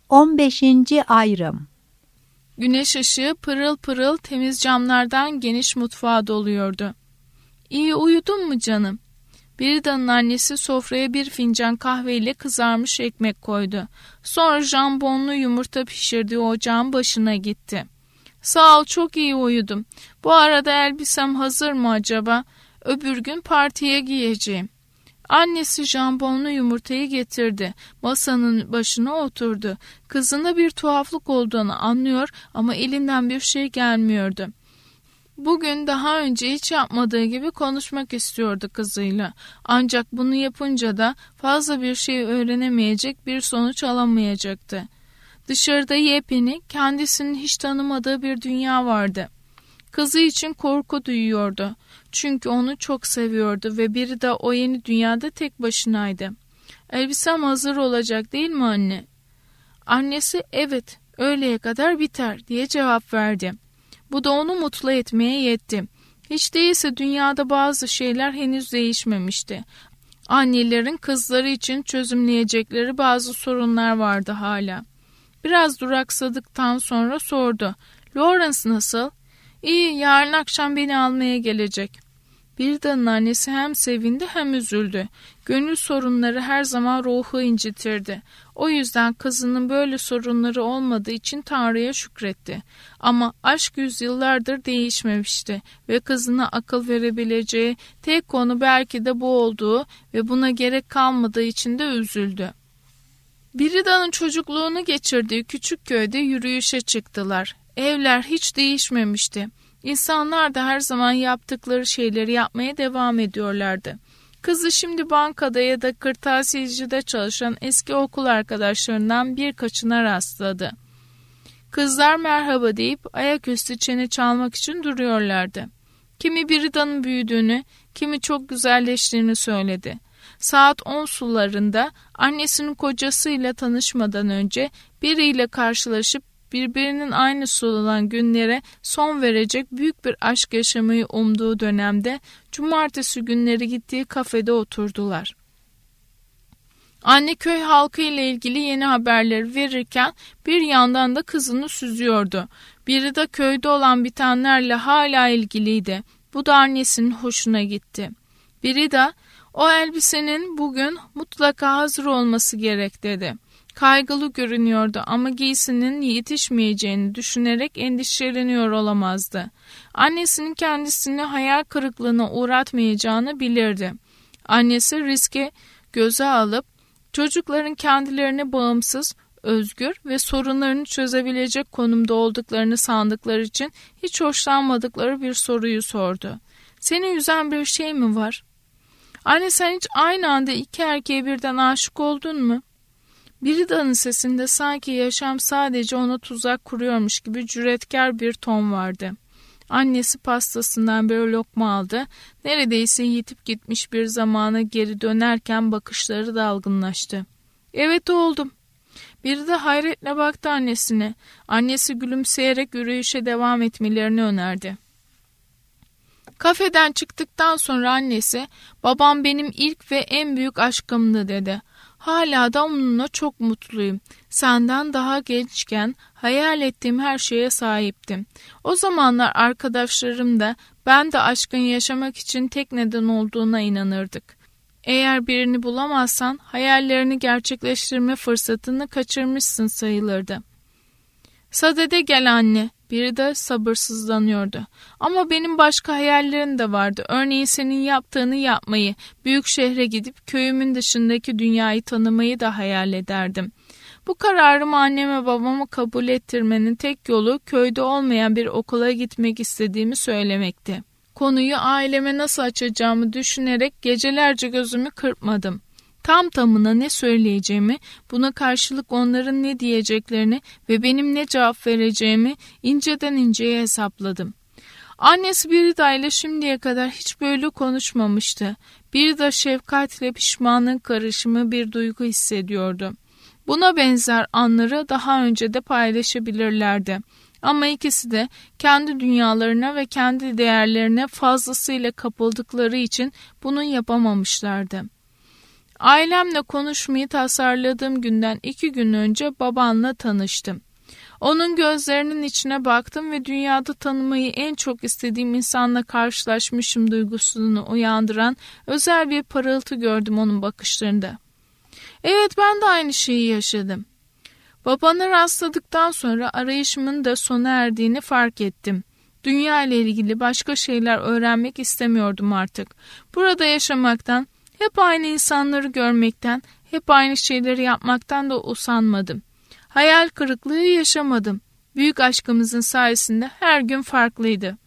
15. ayrım. Güneş ışığı pırıl pırıl temiz camlardan geniş mutfağa doluyordu. "İyi uyudun mu canım?" Birida'nın annesi sofraya bir fincan kahveyle kızarmış ekmek koydu. Sonra jambonlu yumurta pişirdiği ocağın başına gitti. "Sağ ol, çok iyi uyudum. Bu arada elbisem hazır mı acaba? Öbür gün partiye giyeceğim." Annesi jambonlu yumurtayı getirdi. Masanın başına oturdu. Kızında bir tuhaflık olduğunu anlıyor ama elinden bir şey gelmiyordu. Bugün daha önce hiç yapmadığı gibi konuşmak istiyordu kızıyla. Ancak bunu yapınca da fazla bir şey öğrenemeyecek, bir sonuç alamayacaktı. Dışarıda yepyeni, kendisinin hiç tanımadığı bir dünya vardı. Kızı için korku duyuyordu. Çünkü onu çok seviyordu ve biri de o yeni dünyada tek başınaydı. "Elbisem hazır olacak değil mi anne?" Annesi "Evet, öğleye kadar biter" diye cevap verdi. Bu da onu mutlu etmeye yetti. Hiç değilse dünyada bazı şeyler henüz değişmemişti. Annelerin kızları için çözümleyecekleri bazı sorunlar vardı hala. Biraz duraksadıktan sonra sordu. "Lawrence nasıl?" "İyi, yarın akşam beni almaya gelecek." Birida'nın annesi hem sevindi hem üzüldü. Gönül sorunları her zaman ruhu incitirdi. O yüzden kızının böyle sorunları olmadığı için Tanrı'ya şükretti. Ama aşk yüzyıllardır değişmemişti ve kızına akıl verebileceği tek konu belki de bu olduğu ve buna gerek kalmadığı için de üzüldü. Birida'nın çocukluğunu geçirdiği küçük köyde yürüyüşe çıktılar. Evler hiç değişmemişti. İnsanlar da her zaman yaptıkları şeyleri yapmaya devam ediyorlardı. Kızı şimdi bankada ya da kırtasiyecide çalışan eski okul arkadaşlarından birkaçına rastladı. Kızlar merhaba deyip ayaküstü çene çalmak için duruyorlardı. Kimi Birida'nın büyüdüğünü, kimi çok güzelleştiğini söyledi. Saat 10 sularında annesinin kocasıyla tanışmadan önce biriyle karşılaşıp birbirinin aynısı olan günlere son verecek büyük bir aşk yaşamayı umduğu dönemde cumartesi günleri gittiği kafede oturdular. Anne köy halkı ile ilgili yeni haberleri verirken bir yandan da kızını süzüyordu. Biri de köyde olan bitenlerle hala ilgiliydi. Bu da annesinin hoşuna gitti. Biri de "O elbisenin bugün mutlaka hazır olması gerek" dedi. Kaygılı görünüyordu ama giysinin yetişmeyeceğini düşünerek endişeleniyor olamazdı. Annesinin kendisini hayal kırıklığına uğratmayacağını bilirdi. Annesi riski göze alıp çocukların kendilerine bağımsız, özgür ve sorunlarını çözebilecek konumda olduklarını sandıkları için hiç hoşlanmadıkları bir soruyu sordu. "Seni üzen bir şey mi var?" "Anne, sen hiç aynı anda iki erkeğe birden aşık oldun mu?" Birida'nın sesinde sanki yaşam sadece ona tuzak kuruyormuş gibi cüretkar bir ton vardı. Annesi pastasından bir lokma aldı. Neredeyse yitip gitmiş bir zamana geri dönerken bakışları dalgınlaştı. "Evet, oldum." Biri de hayretle baktı annesine. Annesi gülümseyerek yürüyüşe devam etmelerini önerdi. Kafeden çıktıktan sonra annesi, "Babam benim ilk ve en büyük aşkımdı" dedi. "Hala da onunla çok mutluyum. Senden daha gençken hayal ettiğim her şeye sahiptim. O zamanlar arkadaşlarım da ben de aşkın yaşamak için tek neden olduğuna inanırdık. Eğer birini bulamazsan hayallerini gerçekleştirme fırsatını kaçırmışsın sayılırdı." "Sadede gel anne." Biri de sabırsızlanıyordu. "Ama benim başka hayallerim de vardı. Örneğin senin yaptığını yapmayı, büyük şehre gidip köyümün dışındaki dünyayı tanımayı da hayal ederdim. Bu kararımı anneme babama kabul ettirmenin tek yolu köyde olmayan bir okula gitmek istediğimi söylemekti. Konuyu aileme nasıl açacağımı düşünerek gecelerce gözümü kırpmadım. Tam tamına ne söyleyeceğimi, buna karşılık onların ne diyeceklerini ve benim ne cevap vereceğimi inceden inceye hesapladım." Annesi Birida ile şimdiye kadar hiç böyle konuşmamıştı. Birida şefkatle pişmanlık karışımı bir duygu hissediyordu. Buna benzer anları daha önce de paylaşabilirlerdi. Ama ikisi de kendi dünyalarına ve kendi değerlerine fazlasıyla kapıldıkları için bunu yapamamışlardı. Ailemle konuşmayı tasarladığım günden 2 gün önce babanla tanıştım. Onun gözlerinin içine baktım ve dünyada tanımayı en çok istediğim insanla karşılaşmışım duygusunu uyandıran özel bir parıltı gördüm onun bakışlarında. Evet, ben de aynı şeyi yaşadım. Babana rastladıktan sonra arayışımın da sona erdiğini fark ettim. Dünya ile ilgili başka şeyler öğrenmek istemiyordum artık. Burada yaşamaktan, hep aynı insanları görmekten, hep aynı şeyleri yapmaktan da usanmadım. Hayal kırıklığı yaşamadım. Büyük aşkımızın sayesinde her gün farklıydı.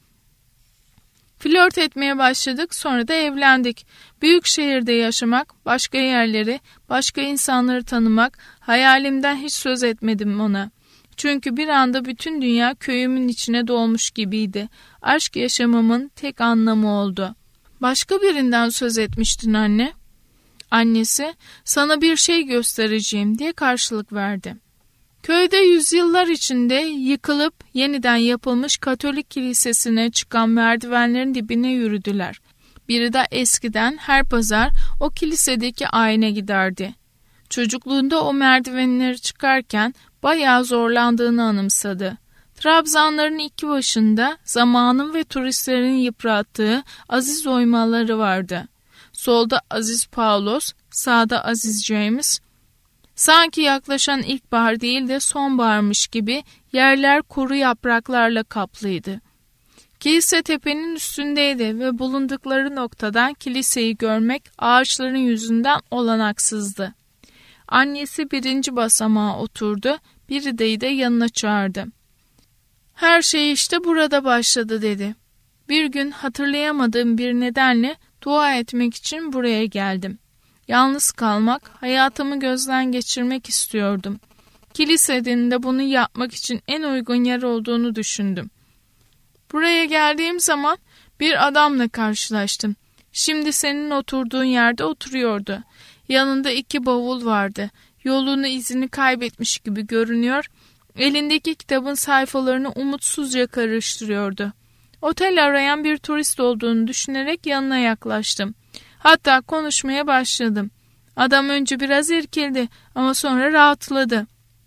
Flört etmeye başladık, sonra da evlendik. Büyük şehirde yaşamak, başka yerleri, başka insanları tanımak, hayalimden hiç söz etmedim ona. Çünkü bir anda bütün dünya köyümün içine dolmuş gibiydi. Aşk yaşamamın tek anlamı oldu. Başka birinden söz etmiştin anne. Annesi, sana bir şey göstereceğim diye karşılık verdi. Köyde yüzyıllar içinde yıkılıp yeniden yapılmış Katolik kilisesine çıkan merdivenlerin dibine yürüdüler. Biri de eskiden her pazar o kilisedeki ayine giderdi. Çocukluğunda o merdivenleri çıkarken bayağı zorlandığını anımsadı. Trabzanların iki başında zamanın ve turistlerin yıprattığı aziz oymaları vardı. Solda Aziz Paulos, sağda Aziz James. Sanki yaklaşan ilkbahar değil de sonbaharmış gibi yerler kuru yapraklarla kaplıydı. Kilise tepenin üstündeydi ve bulundukları noktadan kiliseyi görmek ağaçların yüzünden olanaksızdı. Annesi 1. basamağa oturdu, biri de yanına çağırdı. Her şey işte burada başladı dedi. Bir gün hatırlayamadığım bir nedenle dua etmek için buraya geldim. Yalnız kalmak, hayatımı gözden geçirmek istiyordum. Kilisenin de bunu yapmak için en uygun yer olduğunu düşündüm. Buraya geldiğim zaman bir adamla karşılaştım. Şimdi senin oturduğun yerde oturuyordu. Yanında 2 bavul vardı. Yolunu izini kaybetmiş gibi görünüyor. Elindeki kitabın sayfalarını umutsuzca karıştırıyordu. Otel arayan bir turist olduğunu düşünerek yanına yaklaştım. Hatta konuşmaya başladım. Adam önce biraz irkildi ama sonra rahatladı.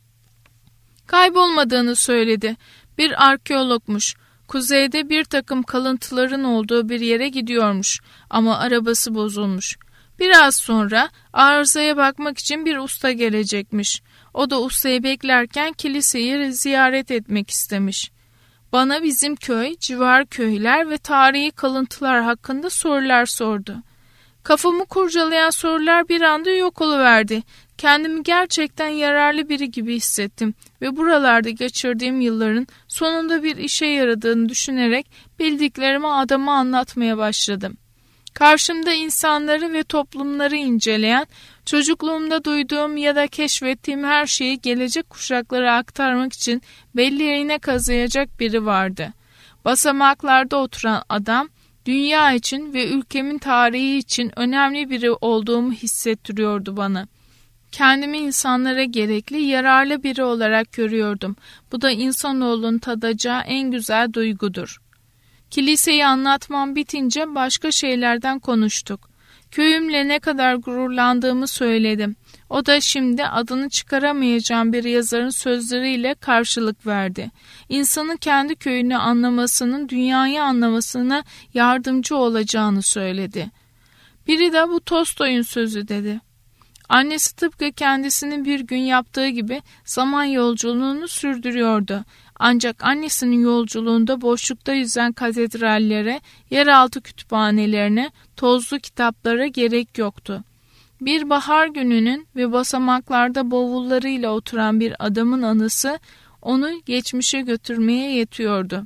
Kaybolmadığını söyledi. Bir arkeologmuş. Kuzeyde bir takım kalıntıların olduğu bir yere gidiyormuş ama arabası bozulmuş. Biraz sonra arızaya bakmak için bir usta gelecekmiş. O da ustayı beklerken kiliseyi ziyaret etmek istemiş. Bana bizim köy, civar köyler ve tarihi kalıntılar hakkında sorular sordu. Kafamı kurcalayan sorular bir anda yok oluverdi. Kendimi gerçekten yararlı biri gibi hissettim ve buralarda geçirdiğim yılların sonunda bir işe yaradığını düşünerek bildiklerimi adama anlatmaya başladım. Karşımda insanları ve toplumları inceleyen, çocukluğumda duyduğum ya da keşfettiğim her şeyi gelecek kuşaklara aktarmak için belli yerine kazıyacak biri vardı. Basamaklarda oturan adam, dünya için ve ülkemin tarihi için önemli biri olduğumu hissettiriyordu bana. Kendimi insanlara gerekli, yararlı biri olarak görüyordum. Bu da insanoğlunun tadacağı en güzel duygudur. Kiliseyi anlatmam bitince başka şeylerden konuştuk. Köyümle ne kadar gururlandığımı söyledim. O da şimdi adını çıkaramayacağım bir yazarın sözleriyle karşılık verdi. İnsanın kendi köyünü anlamasının dünyayı anlamasına yardımcı olacağını söyledi. Biri de bu Tolstoy'un sözü dedi. Annesi tıpkı kendisinin bir gün yaptığı gibi zaman yolculuğunu sürdürüyordu. Ancak annesinin yolculuğunda boşlukta yüzen katedrallere, yeraltı kütüphanelerine, tozlu kitaplara gerek yoktu. Bir bahar gününün ve basamaklarda bavullarıyla oturan bir adamın anısı onu geçmişe götürmeye yetiyordu.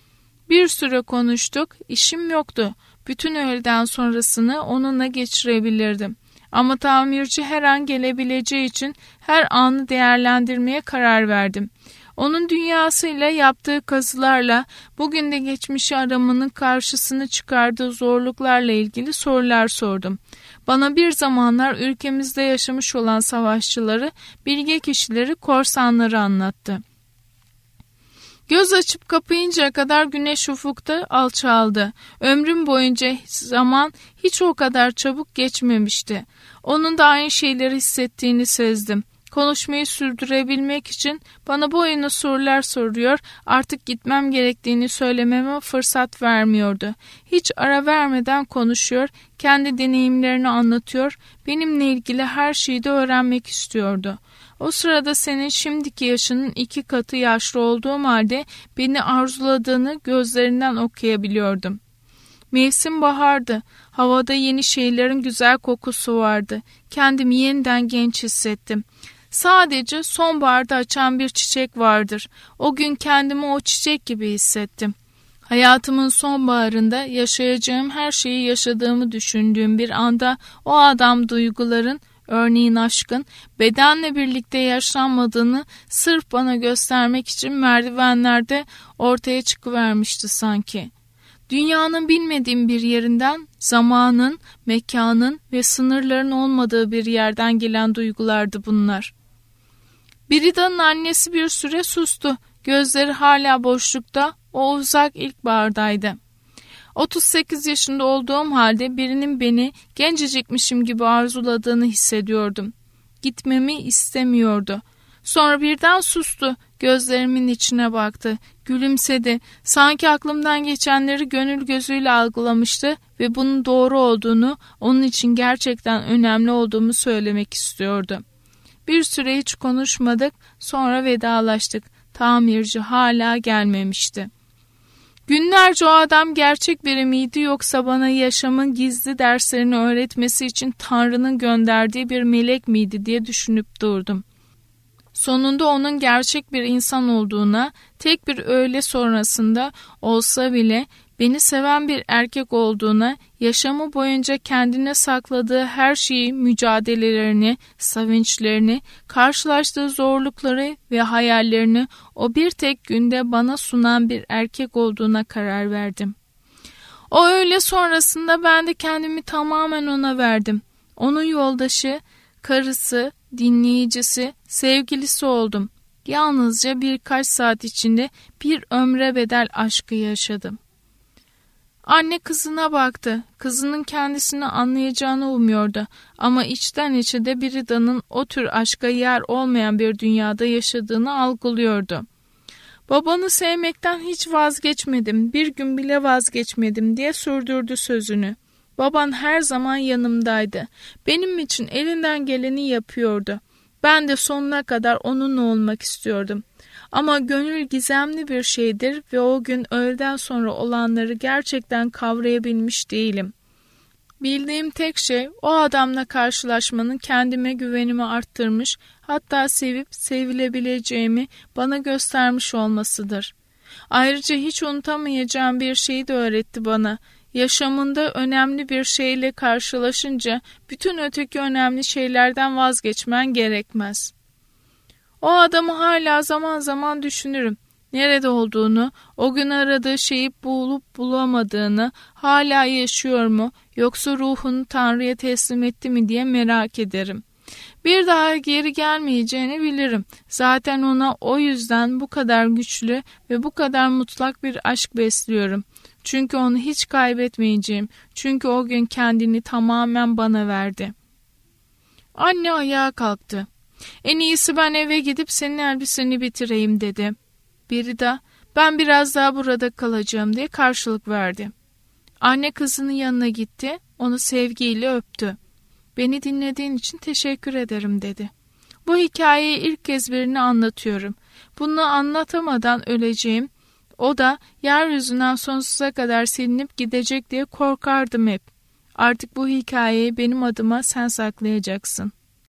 Bir süre konuştuk, işim yoktu. Bütün öğleden sonrasını onunla geçirebilirdim. Ama tamirci her an gelebileceği için her anı değerlendirmeye karar verdim. Onun dünyasıyla yaptığı kazılarla bugün de geçmişi aramanın karşısına çıkardığı zorluklarla ilgili sorular sordum. Bana bir zamanlar ülkemizde yaşamış olan savaşçıları, bilge kişileri, korsanları anlattı. Göz açıp kapayıncaya kadar güneş ufukta alçaldı. Ömrüm boyunca zaman hiç o kadar çabuk geçmemişti. Onun da aynı şeyleri hissettiğini sezdim. Konuşmayı sürdürebilmek için bana bu oyuna sorular soruyor, artık gitmem gerektiğini söylememe fırsat vermiyordu. Hiç ara vermeden konuşuyor, kendi deneyimlerini anlatıyor, benimle ilgili her şeyi de öğrenmek istiyordu. O sırada senin şimdiki yaşının 2 katı yaşlı olduğum halde beni arzuladığını gözlerinden okuyabiliyordum. Mevsim bahardı. Havada yeni şeylerin güzel kokusu vardı. Kendimi yeniden genç hissettim. Sadece sonbaharda açan bir çiçek vardır. O gün kendimi o çiçek gibi hissettim. Hayatımın sonbaharında yaşayacağım her şeyi yaşadığımı düşündüğüm bir anda o adam duyguların, örneğin aşkın, bedenle birlikte yaşanmadığını sırf bana göstermek için merdivenlerde ortaya çıkıvermişti sanki. Dünyanın bilmediğim bir yerinden, zamanın, mekanın ve sınırların olmadığı bir yerden gelen duygulardı bunlar. Brida'nın annesi bir süre sustu. Gözleri hala boşlukta, o uzak ilkbahardaydı. 38 yaşında olduğum halde birinin beni gencecikmişim gibi arzuladığını hissediyordum. Gitmemi istemiyordu. Sonra birden sustu. Gözlerimin içine baktı. Gülümsedi. Sanki aklımdan geçenleri gönül gözüyle algılamıştı ve bunun doğru olduğunu, onun için gerçekten önemli olduğumu söylemek istiyordu. Bir süre hiç konuşmadık, sonra vedalaştık. Tamirci hala gelmemişti. Günlerce o adam gerçek biri miydi yoksa bana yaşamın gizli derslerini öğretmesi için Tanrı'nın gönderdiği bir melek miydi diye düşünüp durdum. Sonunda onun gerçek bir insan olduğuna, tek bir öğle sonrasında olsa bile beni seven bir erkek olduğuna, yaşamı boyunca kendine sakladığı her şeyi, mücadelelerini, sevinçlerini, karşılaştığı zorlukları ve hayallerini o bir tek günde bana sunan bir erkek olduğuna karar verdim. O öğle sonrasında ben de kendimi tamamen ona verdim. Onun yoldaşı, karısı, dinleyicisi, sevgilisi oldum. Yalnızca birkaç saat içinde bir ömre bedel aşkı yaşadım. Anne kızına baktı. Kızının kendisini anlayacağını umuyordu. Ama içten içe de Brida'nın o tür aşka yer olmayan bir dünyada yaşadığını algılıyordu. Babanı sevmekten hiç vazgeçmedim, bir gün bile vazgeçmedim diye sürdürdü sözünü. Baban her zaman yanımdaydı. Benim için elinden geleni yapıyordu. Ben de sonuna kadar onunla olmak istiyordum. Ama gönül gizemli bir şeydir ve o gün öğleden sonra olanları gerçekten kavrayabilmiş değilim. Bildiğim tek şey o adamla karşılaşmanın kendime güvenimi arttırmış, hatta sevip sevilebileceğimi bana göstermiş olmasıdır. Ayrıca hiç unutamayacağım bir şeyi de öğretti bana. Yaşamında önemli bir şeyle karşılaşınca bütün öteki önemli şeylerden vazgeçmen gerekmez. O adamı hala zaman zaman düşünürüm. Nerede olduğunu, o gün aradığı şeyi bulup bulamadığını, hala yaşıyor mu yoksa ruhunu Tanrı'ya teslim etti mi diye merak ederim. Bir daha geri gelmeyeceğini bilirim. Zaten ona o yüzden bu kadar güçlü ve bu kadar mutlak bir aşk besliyorum. Çünkü onu hiç kaybetmeyeceğim. Çünkü o gün kendini tamamen bana verdi. Anne ayağa kalktı. En iyisi ben eve gidip senin elbiseni bitireyim dedi. Brida, ben biraz daha burada kalacağım diye karşılık verdi. Anne kızının yanına gitti, onu sevgiyle öptü. Beni dinlediğin için teşekkür ederim dedi. Bu hikayeyi ilk kez birine anlatıyorum. Bunu anlatamadan öleceğim. O da yeryüzünden sonsuza kadar silinip gidecek diye korkardım hep. Artık bu hikayeyi benim adıma sen saklayacaksın.